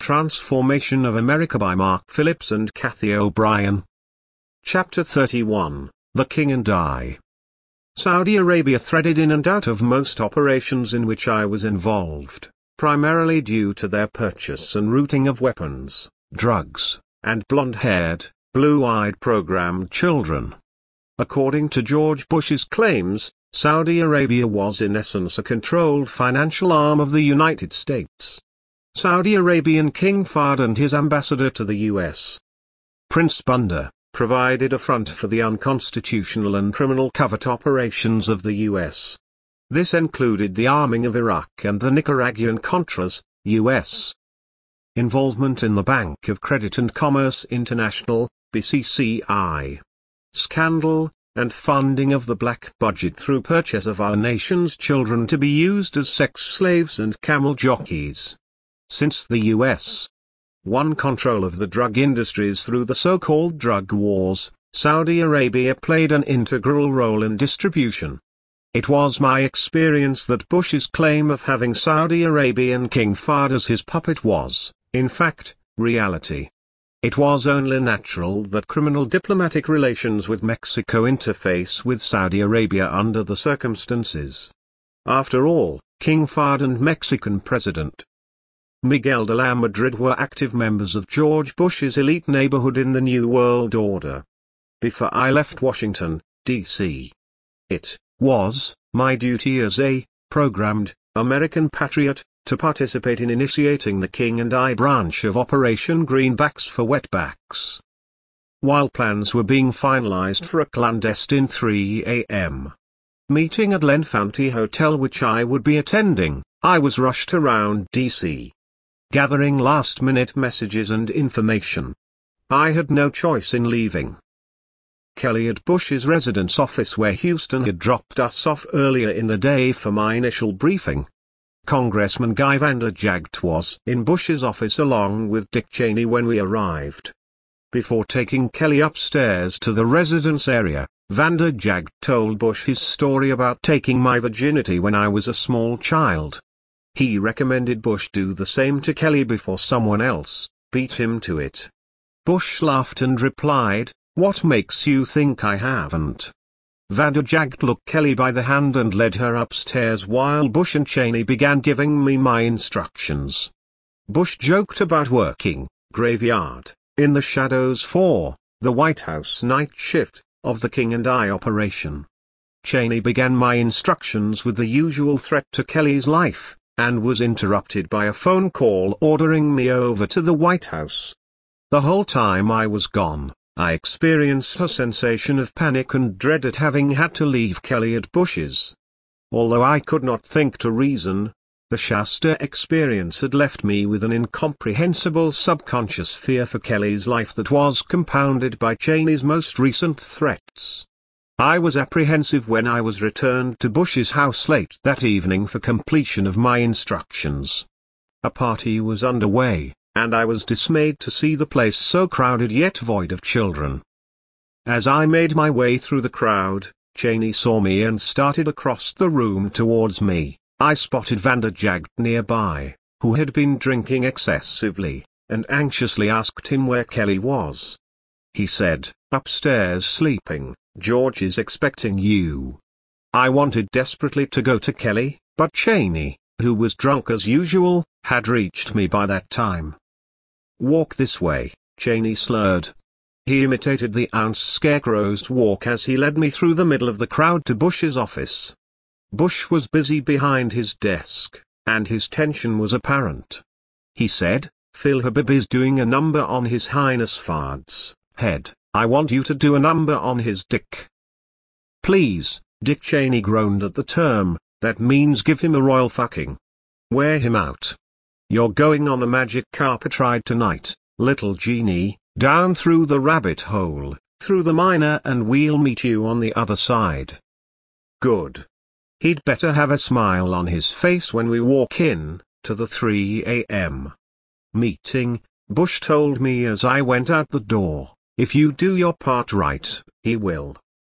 Transformation of America by Mark Phillips and Kathy O'Brien. Chapter 31, The King and I. Saudi Arabia threaded in and out of most operations in which I was involved, primarily due to their purchase and routing of weapons, drugs, and blonde-haired, blue-eyed programmed children. According to George Bush's claims, Saudi Arabia was in essence a controlled financial arm of the United States. Saudi Arabian King Fahd and his ambassador to the U.S., Prince Bandar, provided a front for the unconstitutional and criminal covert operations of the U.S. This included the arming of Iraq and the Nicaraguan Contras, U.S. involvement in the Bank of Credit and Commerce International, BCCI, scandal, and funding of the black budget through purchase of our nation's children to be used as sex slaves and camel jockeys. Since the U.S. won control of the drug industries through the so-called drug wars, Saudi Arabia played an integral role in distribution. It was my experience that Bush's claim of having Saudi Arabian King Fahd as his puppet was, in fact, reality. It was only natural that criminal diplomatic relations with Mexico interface with Saudi Arabia under the circumstances. After all, King Fahd and Mexican President Miguel de la Madrid were active members of George Bush's elite neighborhood in the New World Order. Before I left Washington, D.C., it was my duty as a programmed American patriot to participate in initiating the King and I branch of Operation Greenbacks for Wetbacks. While plans were being finalized for a clandestine 3 a.m. meeting at L'Enfant Hotel which I would be attending, I was rushed around D.C., gathering last-minute messages and information. I had no choice in leaving Kelly at Bush's residence office where Houston had dropped us off earlier in the day for my initial briefing. Congressman Guy Vander Jagt was in Bush's office along with Dick Cheney when we arrived. Before taking Kelly upstairs to the residence area, Vander Jagt told Bush his story about taking my virginity when I was a small child. He recommended Bush do the same to Kelly before someone else beat him to it. Bush laughed and replied, "What makes you think I haven't?" Vander Jagt looked Kelly by the hand and led her upstairs while Bush and Cheney began giving me my instructions. Bush joked about working graveyard in the shadows for the White House night shift of the King and I operation. Cheney began my instructions with the usual threat to Kelly's life, and was interrupted by a phone call ordering me over to the White House. The whole time I was gone, I experienced a sensation of panic and dread at having had to leave Kelly at Bush's. Although I could not think to reason, the Shasta experience had left me with an incomprehensible subconscious fear for Kelly's life that was compounded by Cheney's most recent threats. I was apprehensive when I was returned to Bush's house late that evening for completion of my instructions. A party was underway, and I was dismayed to see the place so crowded yet void of children. As I made my way through the crowd, Cheney saw me and started across the room towards me. I spotted Vander Jagt nearby, who had been drinking excessively, and anxiously asked him where Kelly was. He said, "Upstairs sleeping. George is expecting you." I wanted desperately to go to Kelly, but Cheney, who was drunk as usual, had reached me by that time. "Walk this way," Cheney slurred. He imitated the ounce scarecrow's walk as he led me through the middle of the crowd to Bush's office. Bush was busy behind his desk, and his tension was apparent. He said, "Phil Habib is doing a number on His Highness Fahd's head. I want you to do a number on his dick." "Please," Dick Cheney groaned at the term, "that means give him a royal fucking. Wear him out. You're going on a magic carpet ride tonight, little genie, down through the rabbit hole, through the miner, and we'll meet you on the other side." Good. He'd better have a smile on his face when we walk in to the 3 a.m. meeting, Bush told me as I went out the door. "If you do your part right, he will."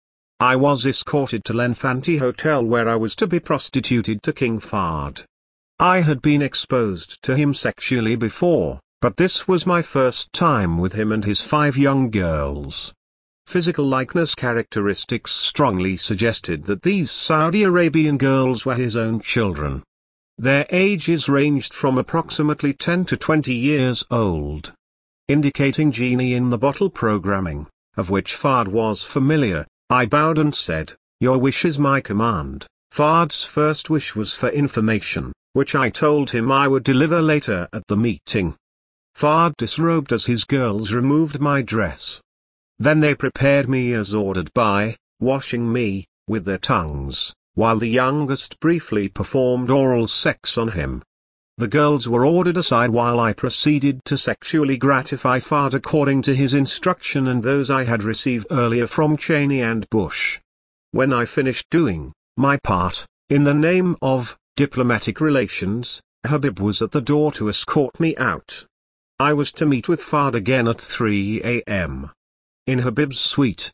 I was escorted to L'Enfant Hotel where I was to be prostituted to King Fahd. I had been exposed to him sexually before, But this was my first time with him and his 5 young girls. Physical likeness characteristics strongly suggested that these Saudi Arabian girls were his own children. Their ages ranged from approximately 10 to 20 years old. Indicating genie in the bottle programming, of which Fahd was familiar, I bowed and said, "Your wish is my command." Fahd's first wish was for information, which I told him I would deliver later at the meeting. Fahd disrobed as his girls removed my dress. Then they prepared me as ordered by, washing me, with their tongues, while the youngest briefly performed oral sex on him. The girls were ordered aside while I proceeded to sexually gratify Fahd according to his instruction and those I had received earlier from Cheney and Bush. When I finished doing my part, in the name of diplomatic relations, Habib was at the door to escort me out. I was to meet with Fahd again at 3 a.m. in Habib's suite.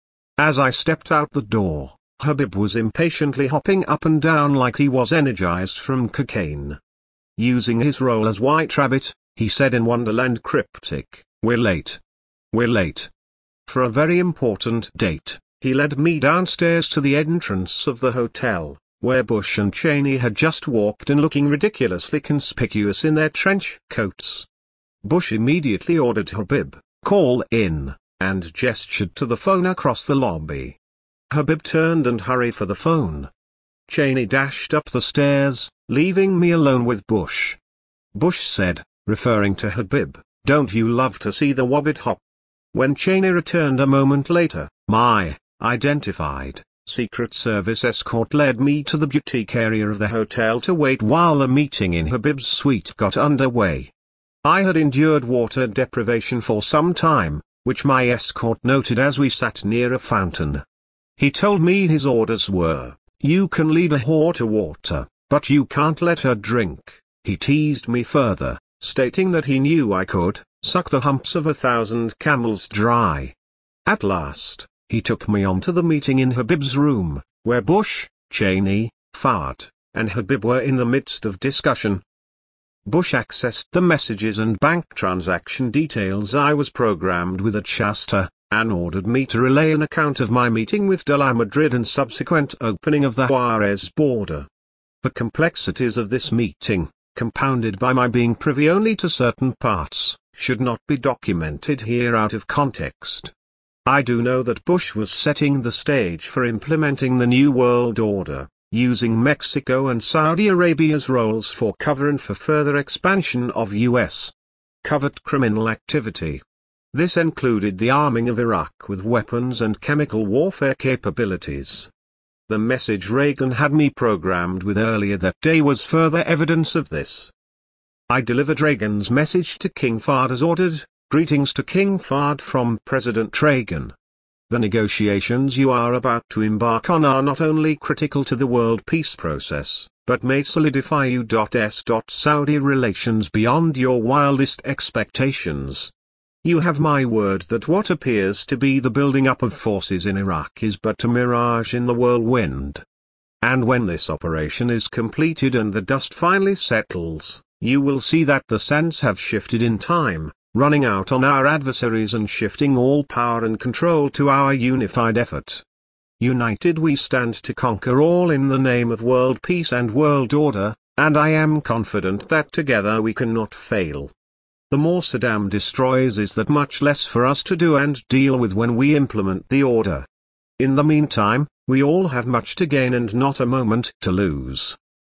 As I stepped out the door, Habib was impatiently hopping up and down like he was energized from cocaine. Using his role as White Rabbit, he said in Wonderland cryptic, "We're late. We're late." For a very important date, he led me downstairs to the entrance of the hotel, where Bush and Cheney had just walked in looking ridiculously conspicuous in their trench coats. Bush immediately ordered Habib, "Call in," and gestured to the phone across the lobby. Habib turned and hurried for the phone. Cheney dashed up the stairs, leaving me alone with Bush. Bush said, referring to Habib, "Don't you love to see the Wabbit hop?" When Cheney returned a moment later, my identified Secret Service escort led me to the boutique area of the hotel to wait while the meeting in Habib's suite got underway. I had endured water deprivation for some time, which my escort noted as we sat near a fountain. He told me his orders were, "You can lead a whore to water, but you can't let her drink." He teased me further, stating that he knew I could suck the humps of 1,000 camels dry. At last, he took me on to the meeting in Habib's room, where Bush, Cheney, Fahd, and Habib were in the midst of discussion. Bush accessed the messages and bank transaction details I was programmed with at Shasta, and ordered me to relay an account of my meeting with Dala Madrid and subsequent opening of the Juarez border. The complexities of this meeting, compounded by my being privy only to certain parts, should not be documented here out of context. I do know that Bush was setting the stage for implementing the New World Order, using Mexico and Saudi Arabia's roles for cover and for further expansion of U.S. covert criminal activity. This included the arming of Iraq with weapons and chemical warfare capabilities. The message Reagan had me programmed with earlier that day was further evidence of this. I delivered Reagan's message to King Fahd as ordered, "Greetings to King Fahd from President Reagan. The negotiations you are about to embark on are not only critical to the world peace process, but may solidify U.S.-Saudi relations beyond your wildest expectations. You have my word that what appears to be the building up of forces in Iraq is but a mirage in the whirlwind. And when this operation is completed and the dust finally settles, you will see that the sands have shifted in time, running out on our adversaries and shifting all power and control to our unified effort. United we stand to conquer all in the name of world peace and world order, and I am confident that together we cannot fail. The more Saddam destroys is that much less for us to do and deal with when we implement the order. In the meantime, we all have much to gain and not a moment to lose."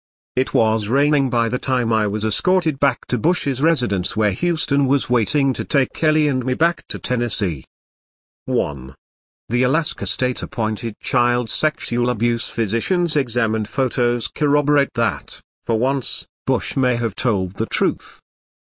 It was raining by the time I was escorted back to Bush's residence where Houston was waiting to take Kelly and me back to Tennessee. 1. The Alaska state-appointed child sexual abuse physicians examined photos corroborate that, for once, Bush may have told the truth.